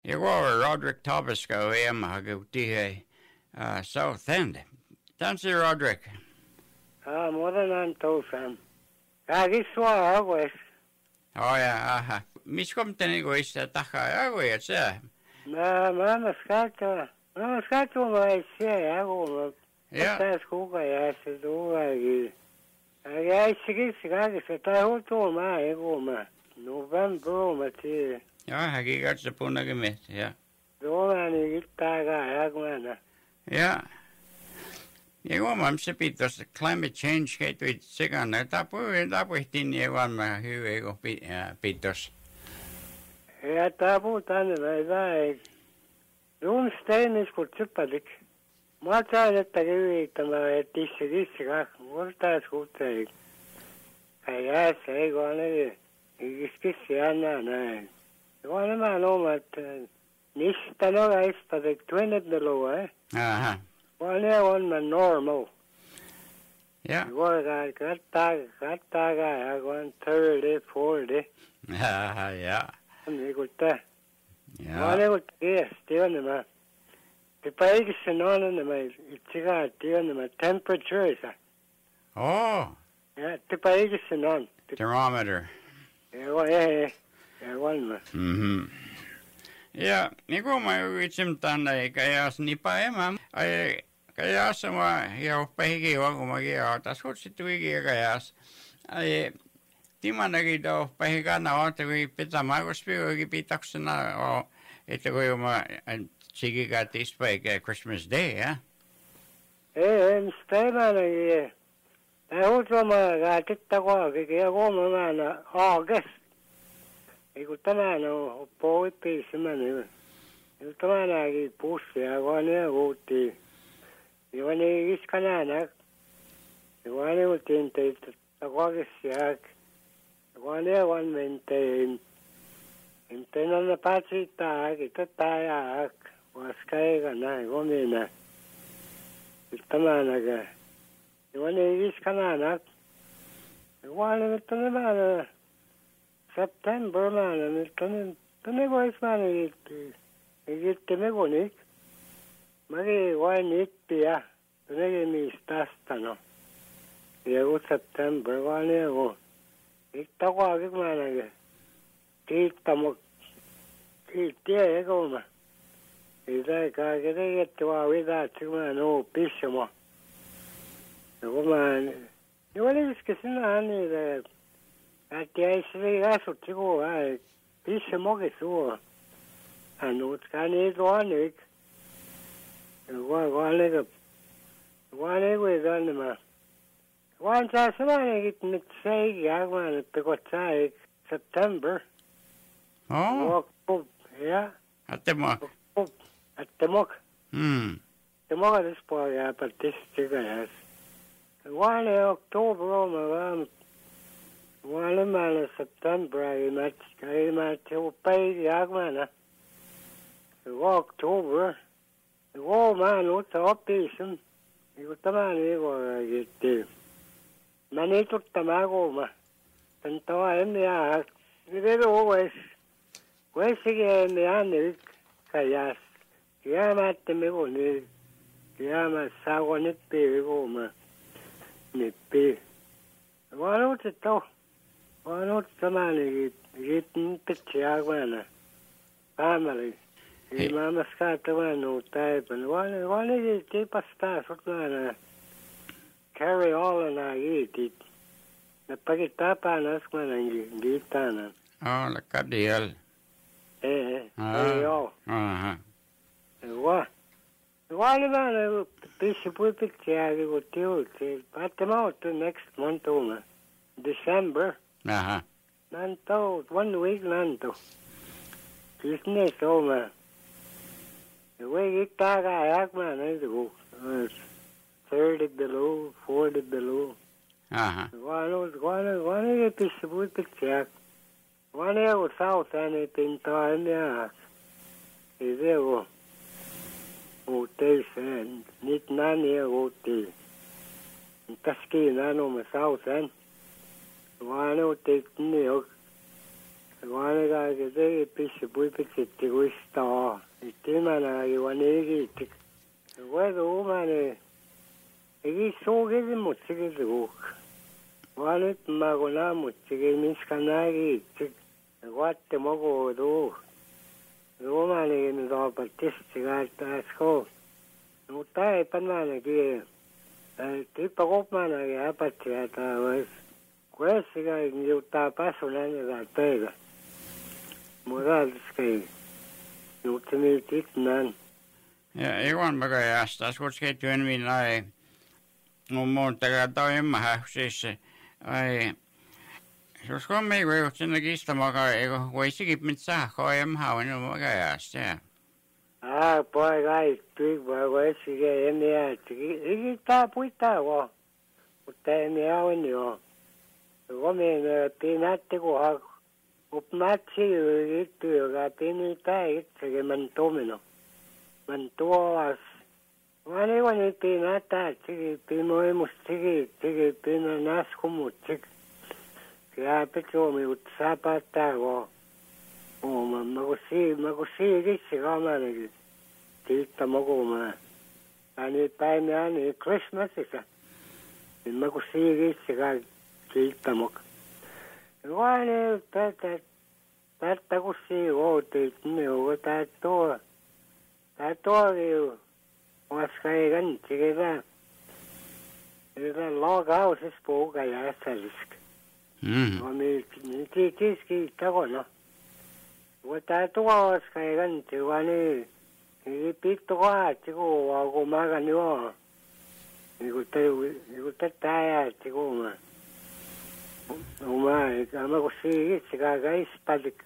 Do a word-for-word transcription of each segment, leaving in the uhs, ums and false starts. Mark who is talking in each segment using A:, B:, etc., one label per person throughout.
A: Jag går Roderick Tabaska och Emma ute uh, South End. Dansi Roderick.
B: Ah, more than thousand. Ah, this was always.
A: Oh ja, aha. Mis komt er niet geweest dat dat ga ja goed, hè?
B: Ma, mama skato. Mama skato maar zei ja, gewoon.
A: Ja.
B: Dat is goed, ja, ze doen eigenlijk. Ja, ik zeg iets, ga ik zeggen, dat hoort toch maar, ik hoor maar. November, maar zie.
A: Ja, hij ging uit de poen gemet, ja.
B: Zo aan die gitaar, ja, man.
A: Ja. Jag var man se pitos climate change geht with sigan tapu tapu tin jag var med hur jag pitos.
B: Ja, tapu tanne vai. Ruun stein is gut supalik. Ma tahan, et ta hüvitama, et isse sisse kah, murtas kutsai. Ai see, kui on kiskissi anna, näe. Kui onema loomat, nista noga ispadik tuennet loo, eh?
A: Aha.
B: Well, yeah, one man normal.
A: Ja.
B: Går där katta katta ga one thirty forty.
A: Ja, ja.
B: Det går där.
A: Ja.
B: Det går det stämmer med. Det päivässä nonen med itse stämmer med temperature så.
A: Oh.
B: Ja, det päivässä non.
A: Thermometer.
B: Ja, ja. Ja, one.
A: Mhm. Ja, niin kuin mä yritsin tänne, eikä jäs nipa emä. Ai, kaya sama ya pahigi wa ko magia ta sot situ igi kaya ai timan lagi do pahiga na o te pita magos pi igi pitaksena o ete ko ma sigi ga tispa ke Christmas Day ya
B: eh en stema ne ta otro ma ga titta ko ke ke ko ma na August iku tama no po pi semana iku tama na gi pusi agora ne oti Io ne iskanana. Io ne utente agora siak. Io ne one mente in pena na pacita che tata waskai gana gomena. Istamana ga. Io ne iskanana. Io ne tana September man tana tana voice man it it me gonik. Mari vainittia, tunegi mistasta no. Joku September vaan joku. Ikta kuakin mä näkee. Kiitta mu. Kiittiä joku mä. Siitä ei kaiken tegetty vaan vitaa, että mä nuu pisse mua. Joku mä. Joku liiske sinä niitä. Ätti ei se asut joku vähän. Pisse moki suo. Hän uutkaa niitä vaan nyt. Gua gua lega gua lega dane ma wan sa sama git mit sei ya ma te ko sai September
A: oh
B: ja
A: atemo
B: atemo
A: hm
B: atemo des po ya partistica ya gua le October ma va gua le ma September ai ma ai ma te o pai ya ma na October Joo, mä en ota oppisin. Niin tämä niin kuin, että mä niin tutta mä kuuma. Tän toa en jää. Niin vedo uves. Kuessikin en jää nyt. Kajas. Jäämättä me kun nyt. Jäämä saako nippi kuuma. Nippi. Vaan oot to. Vaan oot tämä niin. Sitten pitsi jäämänä. Family. Ei mä mä skaatamaan nuu täipän. Vaan vaan ei tipastaa sut näin. Carry all na iitit. Ne pakit tapaan asmanan giitana.
A: Oh, la kadiel.
B: Eh, ei oo.
A: Aha.
B: Waa. Vaan mä pissi puipitsiä kun tiulti. Päätte mä oot next month oma. December.
A: Aha.
B: Nanto, one week nanto. Business oma. Way taga yak man is go. Thirty below, forty below.
A: Aha.
B: One one one is piece of picture. One is south and it in time yeah. Is there go. Hotel and nit nani hotel. Taski nano me south and one is take New York. Vanega tegi pissi puipitsiti kuista. Timana juanegi tik. Wedo umane. Egi sogedi mutsigi duk. Vanit magona mutsigi miskanagi tik. Guatte mogo do. Umane no partisti gastasko. No tai panana ki. Tipo kopmana ya patiata was. Quesiga in ta paso nane da tega. Moralski. Nuutimitit nan.
A: Ja Ivan Magajasta, skutskei työn minä ei. No muuta kai emma siis ai. Jos kun me voi sinne kistamaga, eikö voisikin mitään kai emma on no Magajasta.
B: Ah, poika ei tui voi voisikin emmiä. Iki tää puittaa vaan. Mutta emmiä on jo. Komin pinatti kun haku. Upmatsi yritty, joka pini tai itsekin man tomino. Man tuoas. Mä ne on nyt pinata, tsiki pinoi mustiki, tsiki pina naskumut tsik. Kää petsomi ut sapattaa ko. Oo, mä mä kun sii, mä kun sii kitsi kaamanakin. Tiitta mokuma. Ja nyt päin ääni Christmasissa. Niin mä kun sii kitsi kaa tiitta mok. Vaane tätä tätä kun sii ootit, niin on tää tuo. Tää tuo vaska ei kantti ketään. Tää laakausis puuka jäästälisk.
A: Mm.
B: No mi mi tiski takona. Voi tää tuo vaska ei kantti, vaan niin. Niin pittu kaatti kuva, kun mä kan juo. Niin kun tää, niin kun tätä jäätti kuva. No mä ei, mä kun sii itse kaaka ispatik.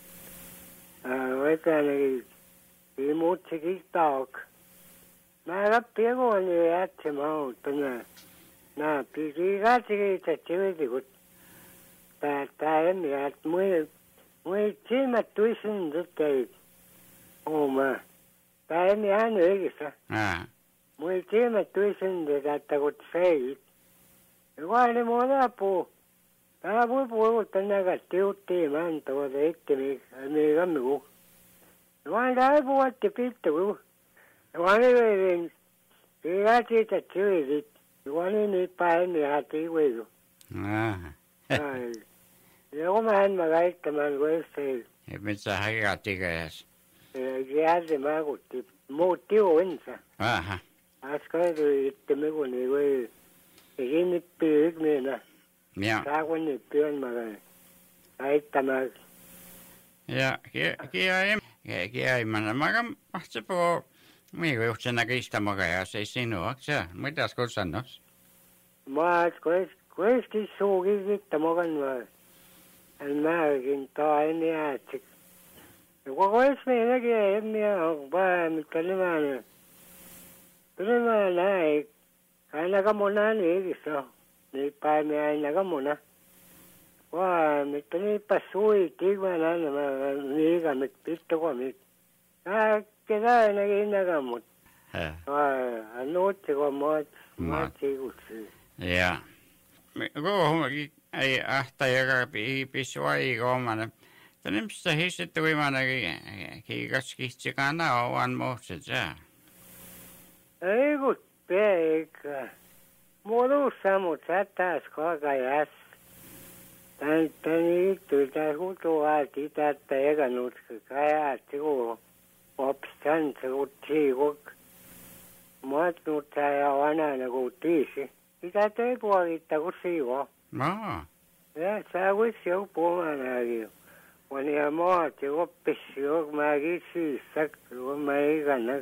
B: Oikein ei muutsi kiittaok. Mä läppi ekooni jätsi mautta nää. Nää piti katsi kiittätti yritikut. Tää, tää emmi jäät mui, mui silmät tuisin sitten. Oo mä. Tää emmi hän yrissä.
A: Ah.
B: Mui silmät tuisin että kun seit. Ja vaini mua läpuu. Tää voi puhua tänään tiuttiin man tuota ittemi, ei kammiku. Ja vain tää puhutti pittu. Ja vain vein, ei siitä tyyrit. Ja vain niin päin ja hati uidu.
A: Ah.
B: Ja oma hän mä väittämään kuestei.
A: Ei mitään hakea tikäjäs.
B: Ja jäälti mä kutti. Muut tiu insa.
A: Aha.
B: Äskaidu ittemi kun ei voi. Ja kiinnippi ykmiinä.
A: Ja.
B: Tää kun nyt työn mä väittämään.
A: Ja kia em kia emänä makan mahti po mikä juhtsena kistamaga ja se sinua se mitäs kun sanois.
B: Mä et kues kueskin suukin sitten mokan mä. En mäkin taa en jäätsik. Ja kun kues meilläkin en minä on vähän mitkä nimään. Kyllä mä näin. Ainakaan mona niikissä. Niin päin minä ainakaan mona. Waa, mitkä niipä sui tigmana nämä niikä mit pittuko mit. Nää ketä ainakin näkään mut. Waa, nuutti kun maat maat siikutsi.
A: Ja. Kuuhumaki ei ahta joka piipis vai koomana. Tänne mistä hissit uimanakin kiikas kihtsikana ovan muhtsit sää.
B: Ei kun peikka. Muodussa mut sättäis koika jäs. Tän tän ittu tää kutua titättä eikä nutska kajatti kun opstan se kun tiikuk. Maat nuttaa ja vanana kun tiisi. Sitä tei puolitta kun siivo.
A: No.
B: Ja sä vois joku puhumanaakin. On ihan maat ja oppisi joku mäkin siissak. Kun mä ei kannat.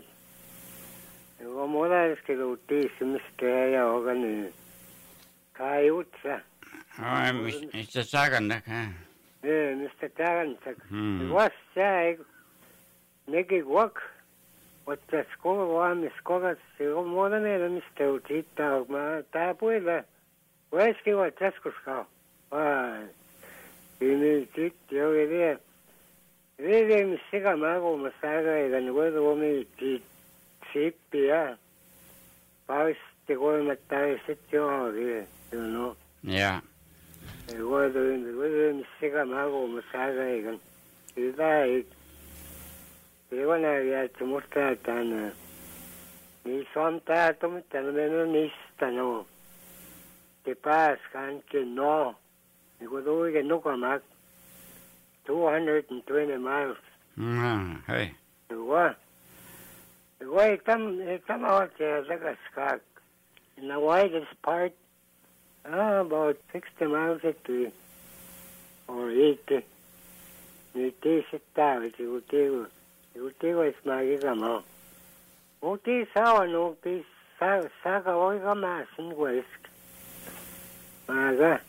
B: Joka molemmatkin kun tiisi mistä ja joka niin. Kaiutsa.
A: Ai, mistä sä kannat?
B: Ei, mistä tahansa.
A: Hmm.
B: Vasta ei. Nekin kuok. Ottais koko valmis kokas. Se on muuta meillä mistä on siitä. Mä tää puilla. Voisikin olla taskuskaan. Vai. Kyllä sitten jokin vielä. Vielä missä sekä mä kun mä saakaitan. Niin voit omi sippiä. Pausti kolmat tai sitten johonkin. No.
A: Ja.
B: Iwadoin, iwadoin siga mago masaga igan. Ida ik. Iwana ya tumusta tan. Ni sonta tum tan meno nistano. Te pas kan ke no. Iwadoi ke no kamak. two hundred twenty miles.
A: Mm, hey.
B: Iwa. Iwa itam itam out there like skak. In the widest part. Ah, about sixty miles at the, or eighty. eighty sitta, which you take, you take is Magigamo. Uti saw no piece, Saga Oiga Mass in West. Maga.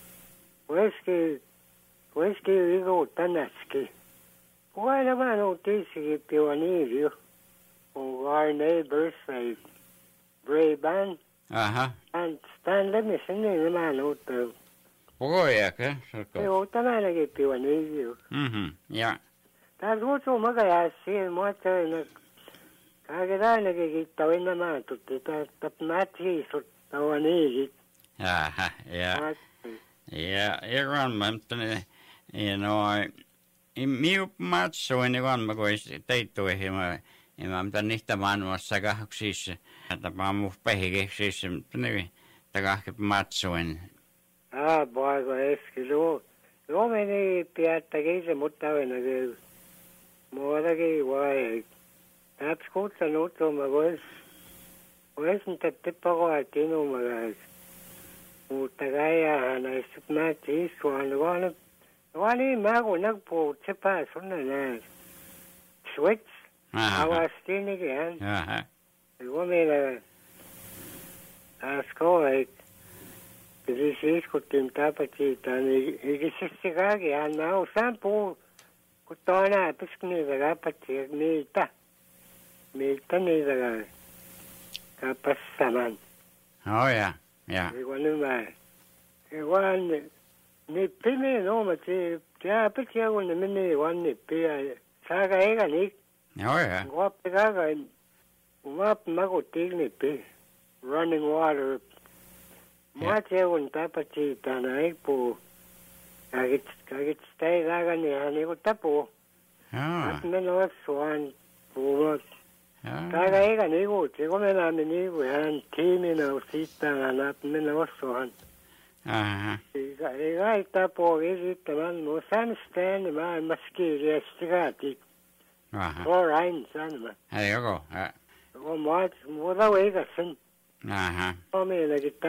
B: Wesky, Wesky Rigo Tanaski. Why the man who takes it to an you? Who our neighbors say, Brayban.
A: Aha.
B: And Stan Lemison in the man who to.
A: Pogoyaka.
B: Oh, Tamana get you an easy.
A: Mhm. Yeah.
B: That's what so Maga see and what I Kagana get to in the man to that matches to an easy.
A: Aha. Yeah. Yeah. Everyone Montana, you know, I in me much so anyone goes take to him. Imam ta nihta maailma sagahuk siis ta paamu pähige siis tnevi tagahke matsoen.
B: Ah, boy, eski lo. Lo meni piatta geise muttavena ge. Moda ge wai. Taps kutsa nuto ma goes. Goes nta tippago atino ma gas. Utagaya hana isupna tis wan wan. Wani mago nagpo tipa sunna na. Switch. I was still again.
A: Aha.
B: The woman asked like, this is good in Tapachit, and he is Sigagi, and now sample Kutana, Piscni, the Rapati, Mita, Mita, the Kapasaman.
A: Oh, yeah. Yeah.
B: The one in my one Nippini, no, but the Apatia on the mini one Nippia, Saga Egg.
A: Oh, yeah.
B: What the guy, what mago dignity, running water. What you want tapati, and I po. I get, I get stay agony, and you tapo.
A: Oh.
B: Men was one for what? Taga and ego, Tigoman and ego, and team in our sister, and that men was one.
A: Aha.
B: The guy tapo is it the man was understand my musky, yes,
A: Aha.
B: All right, son.
A: There you go. Uh,
B: Oh, much more the way the sun.
A: Aha.
B: Oh, me like it.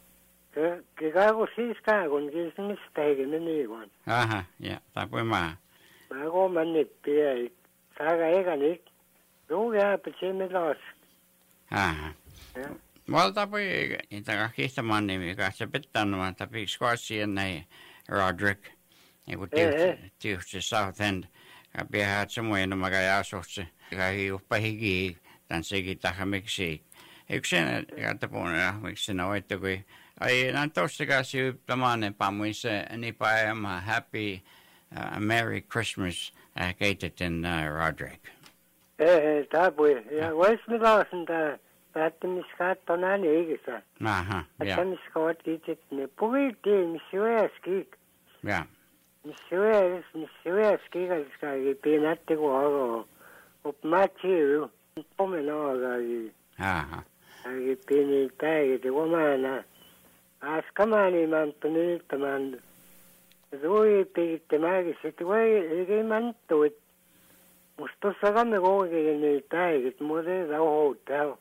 B: Chicago sees Cagon gives mistake in the new one.
A: Aha. Yeah. Tapoi ma.
B: I go money pay. Saga Eganic. Do ya, but see me lost.
A: Aha. Well, tapoi itagakista manni mikä se pittanut, tapi squashi nei Roderick. Eiku tietysti South End. Pihat semmoinen maga asuksi. Kai upahigi tän sekin taha miksi. Yksin katsopuolella miksi ne oitte kui ai nan tossikas yptämainen pamuise nipa ema happy uh, Merry Christmas uh, keitettiin uh, Roderick.
B: Eh, tapui. Ja vois me lausin tää päättämiskattona niikissä.
A: Aha, ja.
B: Päättämiskaat itse ne puhuttiin missueski.
A: Ja.
B: Missues, missueski kai pienatti kuogo. Op machiu. Pomenoga.
A: Aha.
B: Ai pieni päivä, omana. Askamani man punittaman. Rui piittämäkin sitten voi ei man tuit. Musta sagamme kookille niin päivät, mutta ei rauhoittaa.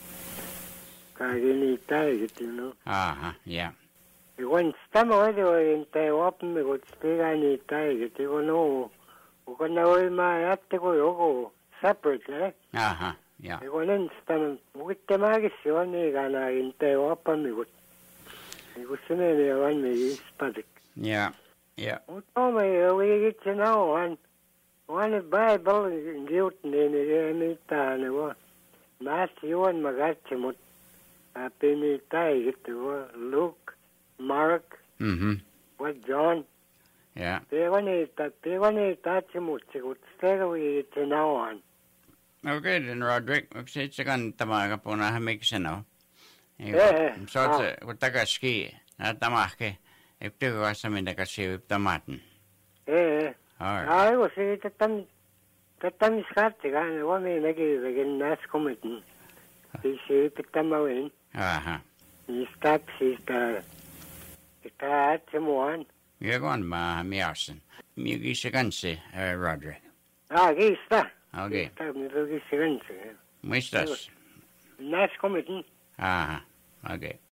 B: Kaikki niin päivät, you know.
A: Aha, ja.
B: Ja kun sitä muuten oli, tai opimme, kun sitä niin päivät, ja kun no, kun ne oli mä jättekö joku separate, eh?
A: Aha, ja.
B: Ja kun en sitä muittamäkin se on niin kannakin, tai opimme, kun ja kun se meni on niin ispatik.
A: Ja, ja.
B: Mutta me oli itse nauhan. One Bible giut niin ei mitään, ne vaan. Mä juon mä katsi, mutta pini täikit, Luke, Mark,
A: Mhm.
B: what John.
A: Ja.
B: Pevaniita, pevaniita atsimutsi, kun sitä oli itse nauhan.
A: Okei, niin Roderick, onko se itse kannattamaan aika punahan miksi se on?
B: Eh,
A: Se on se, kun takas ski, näitä mahke, Ykte kuvassa minne kanssa yptä maten.
B: Ee.
A: All right.
B: Aivo se tätä tätä miskatti kan var med mig i näs kommitten. Vi ser på tamawen.
A: Aha.
B: Vi stab sista. Sitä at muan.
A: Jag går med miasen. Mig gissa kanske, Roderick.
B: Ah, gista.
A: Okei.
B: Sitä mi do gista ganse.
A: Muistas.
B: Näs kommitten.
A: Aha. Okei.